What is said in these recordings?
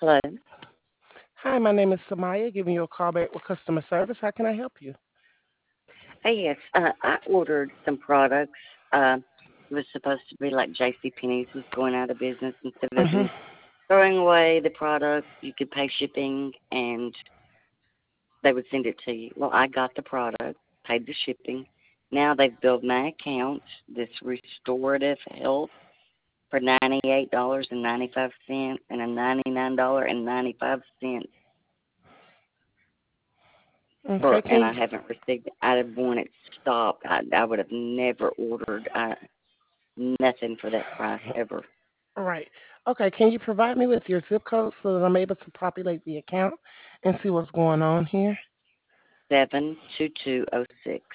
Hello. Hi, my name is Samaya, giving you a call back with customer service. How can I help you? Hey, yes, I ordered some products. It was supposed to be like J.C. Penney's was going out of business. Instead of Hmm. them throwing away the product, you could pay shipping and they would send it to you. Well, I got the product, paid the shipping. Now they've billed my account, this restorative health, for $98.95 and a $99.95 Okay, and can I you, haven't received it. I'd have wanted it stopped. I would have never ordered nothing for that price ever. right. Okay, can you provide me with your zip code so that I'm able to populate the account and see what's going on here? 72206.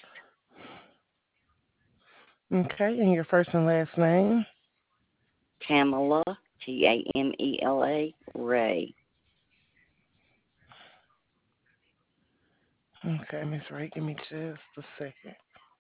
Okay, and your first and last name? Tamela, Tamela Ray. Okay, Miss Ray, give me just a second.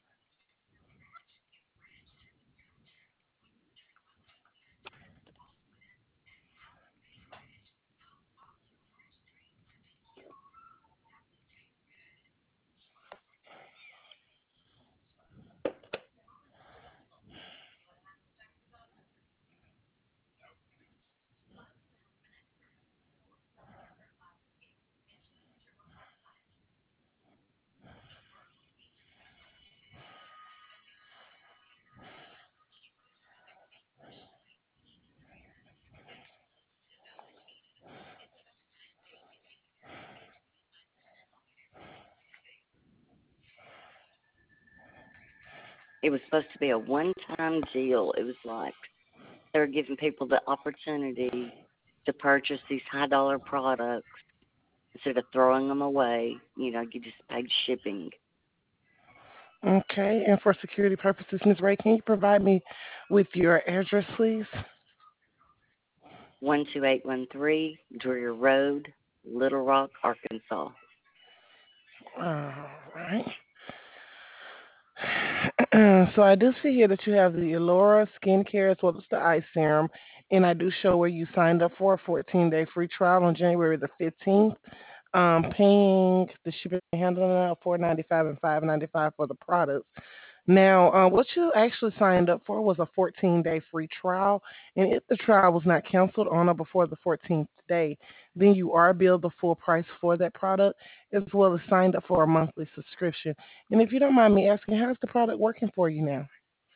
It was supposed to be a one-time deal. It was like they were giving people the opportunity to purchase these high-dollar products instead of throwing them away. You just paid shipping. Okay, and for security purposes, Miss Ray, can you provide me with your address, please? 12813 Dreer Road, Little Rock, Arkansas. All right. So I do see here that you have the Elora skincare as well as the eye serum, and I do show where you signed up for a 14-day free trial on January the 15th, paying the shipping and handling out 4.95 and 5.95 for the products. Now, what you actually signed up for was a 14-day free trial, and if the trial was not canceled on or before the 14th day, then you are billed the full price for that product, as well as signed up for a monthly subscription. And if you don't mind me asking, how's the product working for you now?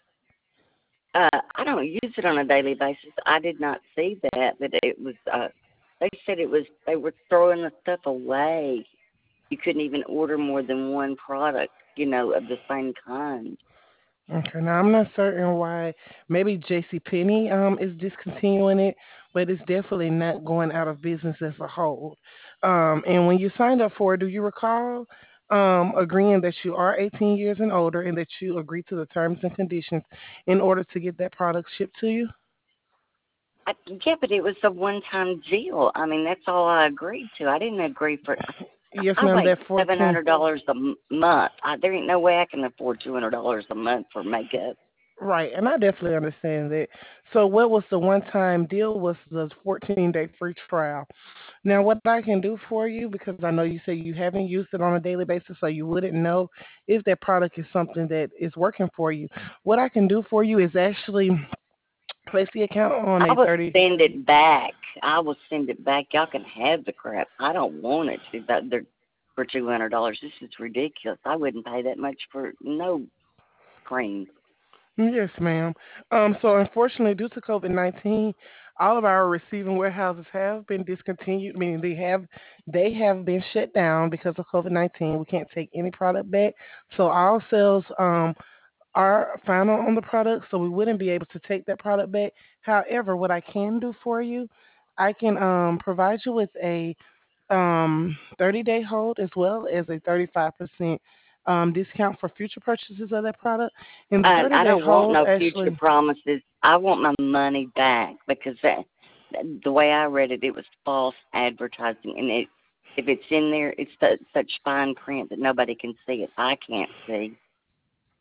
I don't use it on a daily basis. I did not see that it was. They said it was. They were throwing the stuff away. You couldn't even order more than one product. Of the same kind. Okay, now I'm not certain why. Maybe J.C. Penney is discontinuing it, but it's definitely not going out of business as a whole. And when you signed up for it, do you recall agreeing that you are 18 years and older and that you agree to the terms and conditions in order to get that product shipped to you? Yeah, but it was a one-time deal. I mean, that's all I agreed to. I didn't agree for. Yes, I ma'am. make That 14. $700 a month. There ain't no way I can afford $200 a month for makeup. Right, and I definitely understand that. So, what was the one-time deal? Was the 14-day free trial? Now, what I can do for you, because I know you say you haven't used it on a daily basis, so you wouldn't know if that product is something that is working for you. What I can do for you is actually place the account on I a will 30. send it back. I will send it back. Y'all can have the crap. I don't want it to. They're for $200. This is ridiculous. I wouldn't pay that much for no cream. Yes, ma'am. So unfortunately, due to COVID-19, all of our receiving warehouses have been discontinued, meaning they have been shut down because of COVID-19. We can't take any product back. So our sales are final on the product, so we wouldn't be able to take that product back. However, what I can do for you, I can provide you with a 30-day hold as well as a 35% discount for future purchases of that product. And the I 30-day don't want hold no future actually, promises. I want my money back because the way I read it, it was false advertising, and if it's in there, it's such fine print that nobody can see it. I can't see.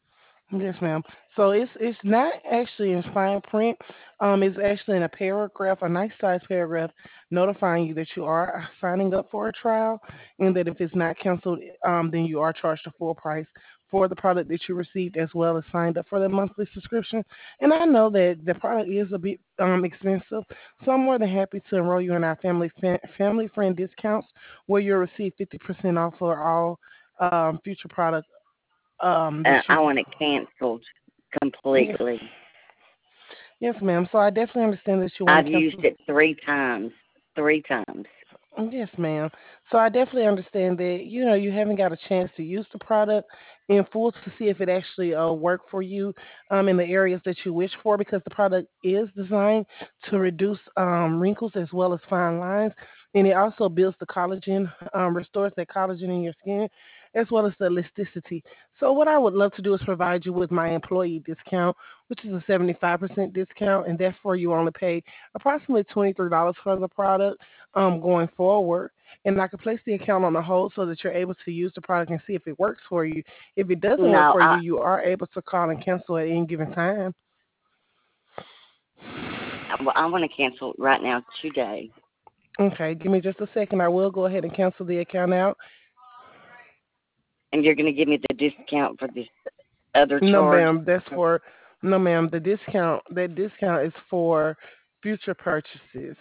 Yes, ma'am. So it's not actually in fine print. It's actually in a paragraph, a nice size paragraph, notifying you that you are signing up for a trial, and that if it's not canceled, then you are charged the full price for the product that you received, as well as signed up for the monthly subscription. And I know that the product is a bit expensive, so I'm more than happy to enroll you in our family friend discounts, where you'll receive 50% off for all future products that you. I want it canceled Yes, completely. yes, ma'am. So I definitely understand that you want I've to used cancel. it 3 times. 3 times. Yes, ma'am. So I definitely understand that you haven't got a chance to use the product in full to see if it actually work for you in the areas that you wish for, because the product is designed to reduce wrinkles as well as fine lines, and it also builds the collagen, restores that collagen in your skin as well as the elasticity. So what I would love to do is provide you with my employee discount, which is a 75% discount, and therefore you only pay approximately $23 for the product going forward. And I can place the account on the hold so that you're able to use the product and see if it works for you. If it doesn't work No, for you, you are able to call and cancel at any given time. I want to cancel right now today. Okay, give me just a second. I will go ahead and cancel the account out. And you're going to give me the discount for this other No, charge. ma'am, that's for no, ma'am. That discount is for future purchases.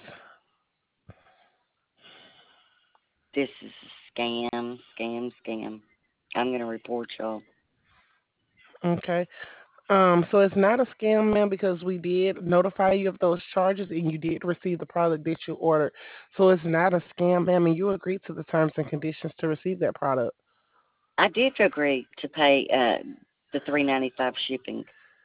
This is a scam, scam, scam. I'm going to report y'all. Okay. So it's not a scam, ma'am, because we did notify you of those charges and you did receive the product that you ordered. So it's not a scam, ma'am, and you agreed to the terms and conditions to receive that product. I did agree to pay the 3.95 shipping,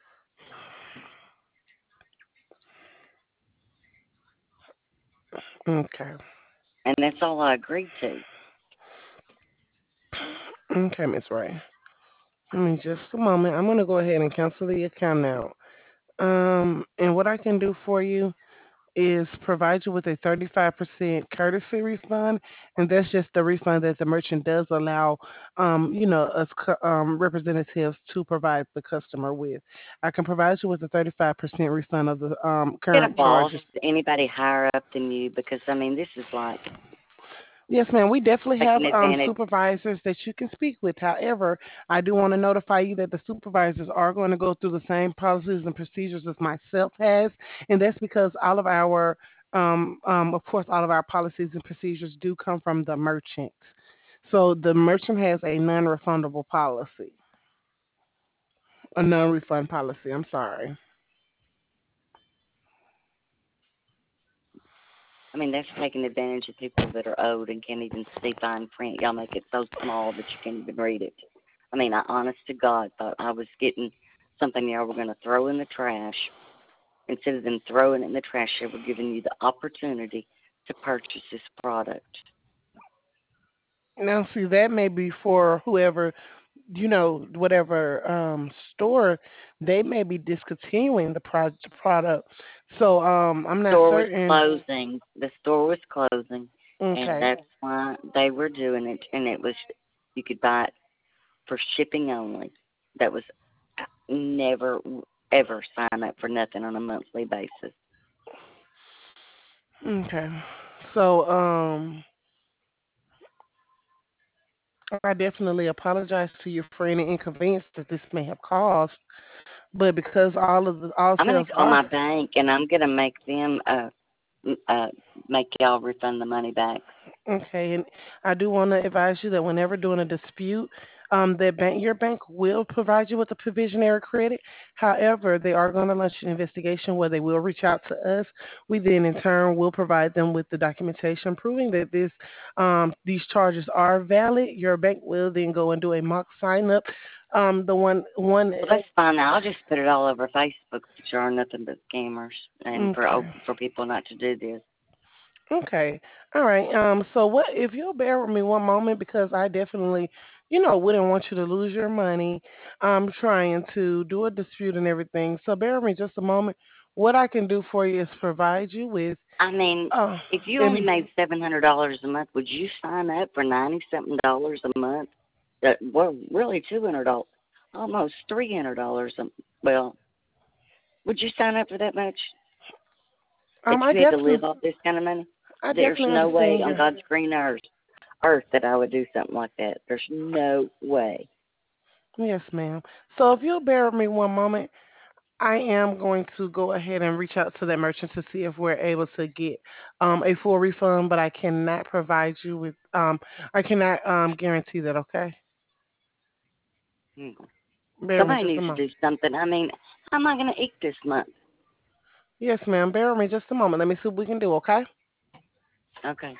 Okay. and that's all I agreed to. Okay, Miss Ray. Give me just a moment. I'm gonna go ahead and cancel the account now. And what I can do for you is provide you with a 35% courtesy refund, and that's just the refund that the merchant does allow, us representatives to provide the customer with. I can provide you with a 35% refund of the Get a current boss, charges. anybody higher up than you, because I mean this is like Yes, ma'am. We definitely have taking advantage. supervisors that you can speak with. However, I do want to notify you that the supervisors are going to go through the same policies and procedures as myself has, and that's because of course, all of our policies and procedures do come from the merchant. So the merchant has a non-refundable policy, a non-refund policy. I'm sorry. I mean that's taking advantage of people that are old and can't even see fine print. Y'all make it so small that you can't even read it. I mean, I honest to God thought I was getting something y'all were going to throw in the trash. Instead of them throwing it in the trash, they were giving you the opportunity to purchase this product. Now, see, that may be for whoever, whatever store, they may be discontinuing the product. So I'm not Store was certain. closing. The store was closing, and Okay. that's why they were doing it. And it was you could buy it for shipping only. That was never ever sign up for nothing on a monthly basis. Okay. So I definitely apologize to you for any inconvenience that this may have caused. But because all I'm gonna sales call are. my bank and I'm gonna make them uh make y'all refund the money back. Okay, and I do want to advise you that whenever doing a dispute, your bank will provide you with a provisionary credit. However, they are going to launch an investigation where they will reach out to us. We then, in turn, will provide them with the documentation proving that these charges are valid. Your bank will then go and do a mock sign up. The one. Well, that's fine. I'll just put it all over Facebook that you are nothing but scammers, and Okay. for people not to do this. Okay. All right. So what if you'll bear with me one moment, because I definitely, wouldn't want you to lose your money. I'm trying to do a dispute and everything. So bear with me just a moment. What I can do for you is provide you with I mean, uh if you only and made $700 a month, would you sign up for $90 something a month? Well, really $200. almost $300. Well, would you sign up for that much if I you had to live definitely, off this kind of money? I There's definitely no way understand on your. God's green earth that I would do something like that. There's no way. Yes, ma'am. So if you'll bear with me one moment, I am going to go ahead and reach out to that merchant to see if we're able to get a full refund, but I cannot provide you with I cannot guarantee that. Okay, Hmm. bear with me Somebody just a needs to moment. do something. I mean, how am I going to eat this month? Yes, ma'am. Bear with me just a moment. Let me see what we can do. Okay. Okay.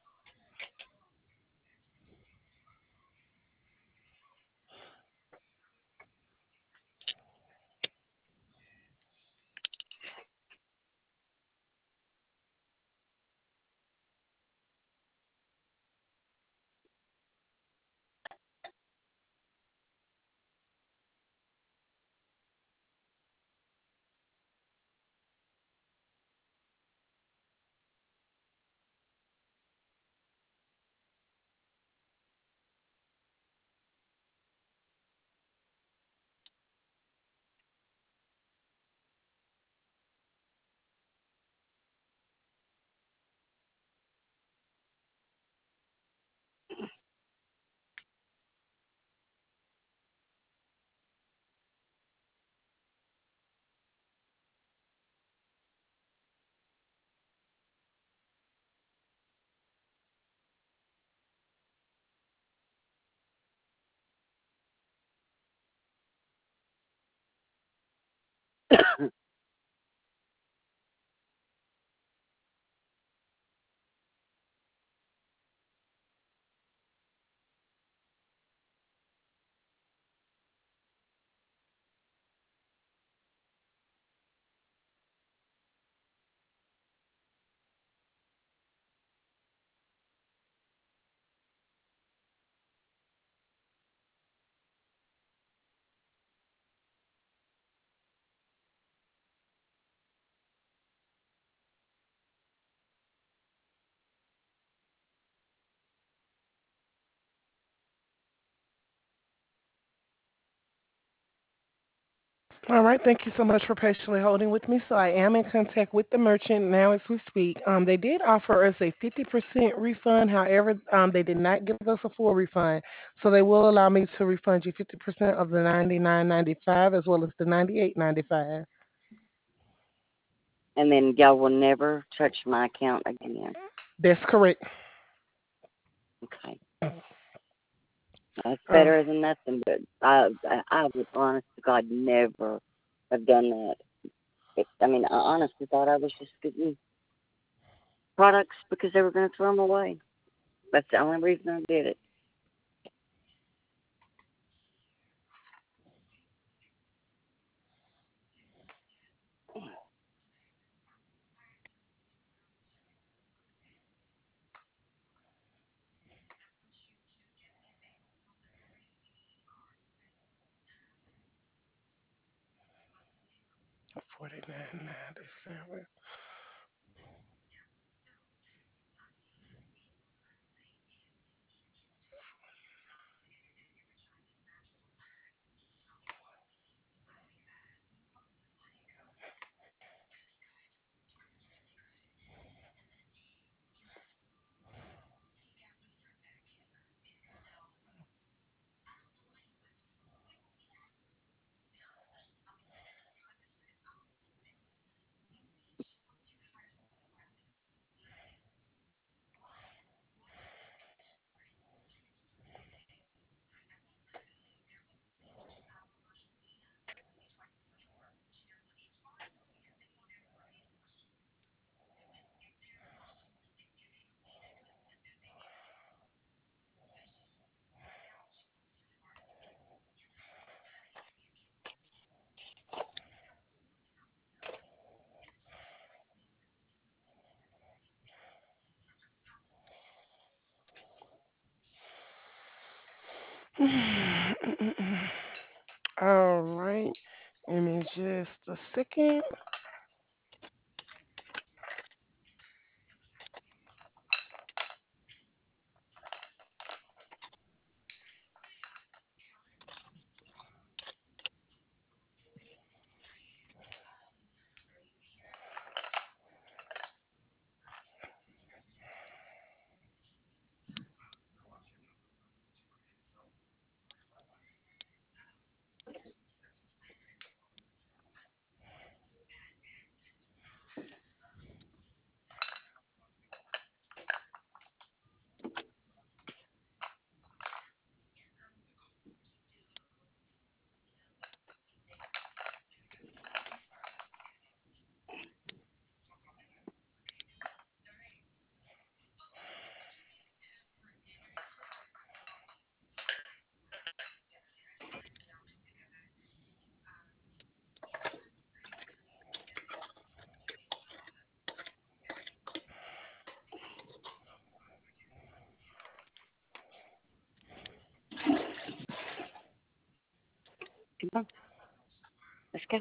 All right. Thank you so much for patiently holding with me. So I am in contact with the merchant now as we speak. They did offer us a 50% refund. However, they did not give us a full refund. So they will allow me to refund you 50% of the 99.95 as well as the 98.95. And then y'all will never touch my account again. That's correct. Okay. That's Uh, better than nothing, but I would honest to God never have done that. I mean, I honestly thought I was just getting products because they were going to throw them away. That's the only reason I did it. 49.97. All right. Give me just a second. Come on, let's go.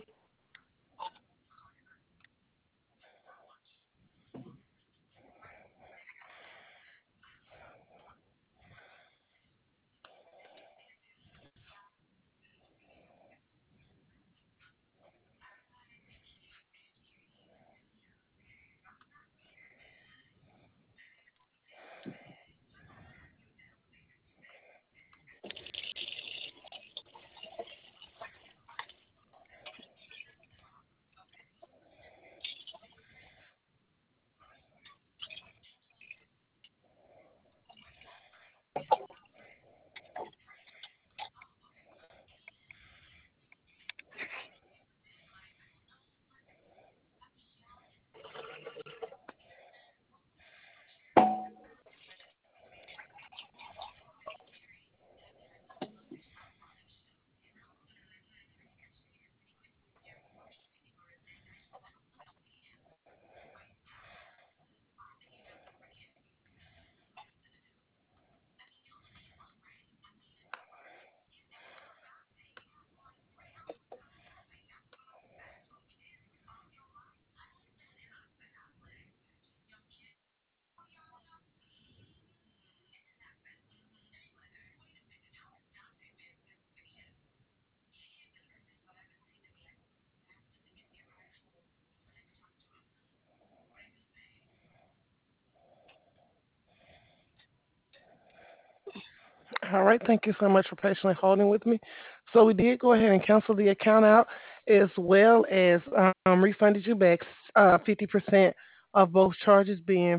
All right, thank you so much for patiently holding with me. So we did go ahead and cancel the account out, as well as refunded you back 50% of both charges, being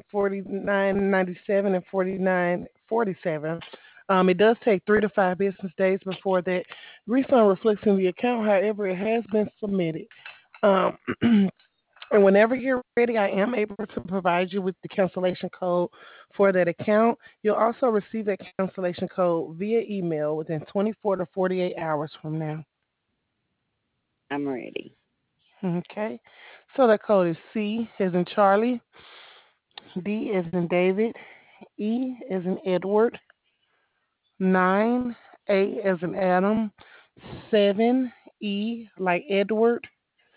49.97 and 49.47. It does take 3 to 5 business days before that refund reflects in the account. However, it has been submitted. Um, And whenever you're ready, I am able to provide you with the cancellation code for that account. You'll also receive that cancellation code via email within 24 to 48 hours from now. I'm ready. Okay. So that code is C as in Charlie, D as in David, E as in Edward, 9, A as in Adam, 7, E like Edward,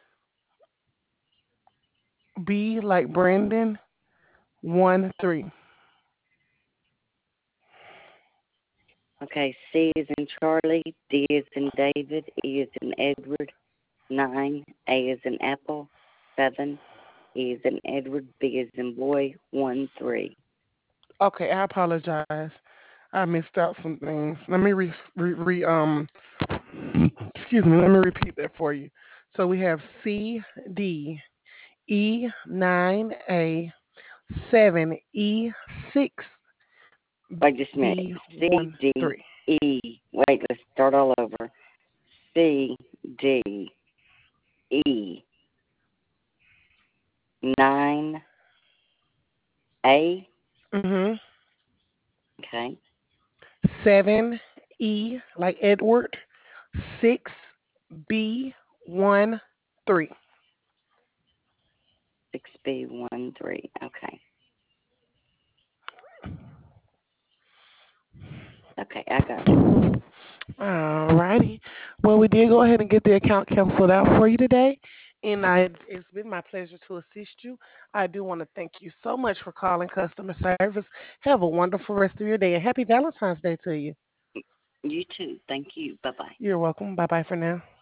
B like Brandon, 1, 3. Okay, C is in Charlie, D is in David, E is in Edward, 9, A is in Apple, 7, E is in Edward, B is in boy, 1, 3. Okay, I apologize. I missed out some things. Let me excuse me. Let me repeat that for you. So we have C D E 9 A 7 E 6 Wait just a minute. B C, 1 D, 3. E. Wait, let's start all over. C, D, E, 9, A. Mhm. Okay, 7 E like Edward. 6 B 1 3. 6B, 1, 3. Okay, okay, I got it. Alrighty. Well, we did go ahead and get the account canceled out for you today, and it's been my pleasure to assist you. I do want to thank you so much for calling customer service. Have a wonderful rest of your day, and happy Valentine's Day to you. You too. Thank you. Bye bye. You're welcome. Bye bye for now.